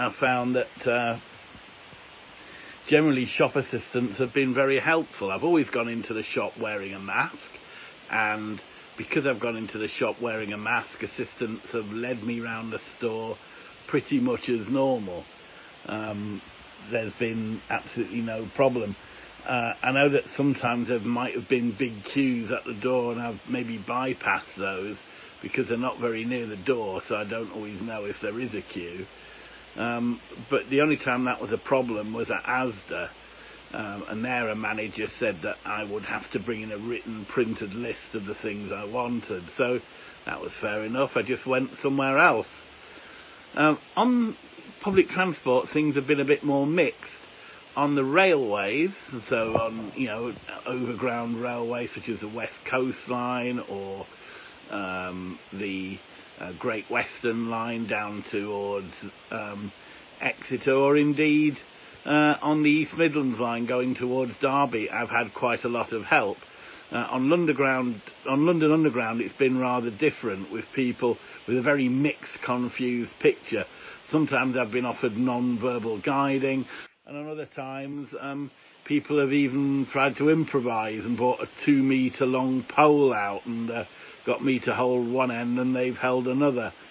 I found that generally shop assistants have been very helpful. I've always gone into the shop wearing a mask, and because I've gone into the shop wearing a mask, assistants have led me around the store pretty much as normal. There's been absolutely no problem. I know that sometimes there might have been big queues at the door, and I've maybe bypassed those because they're not very near the door, so I don't always know if there is a queue. But the only time that was a problem was at Asda, and there a manager said that I would have to bring in a written printed list of the things I wanted, so that was fair enough. I just went somewhere else. On public transport, things have been a bit more mixed. On the railways, so on overground railways such as the West Coast Line or the Great Western Line down towards Exeter, or indeed on the East Midlands Line going towards Derby, I've had quite a lot of help. On London Underground, it's been rather different, with people with a very mixed, confused picture. Sometimes I've been offered non-verbal guiding, and on other times people have even tried to improvise and brought a 2-metre long pole out and got me to hold one end and they've held another.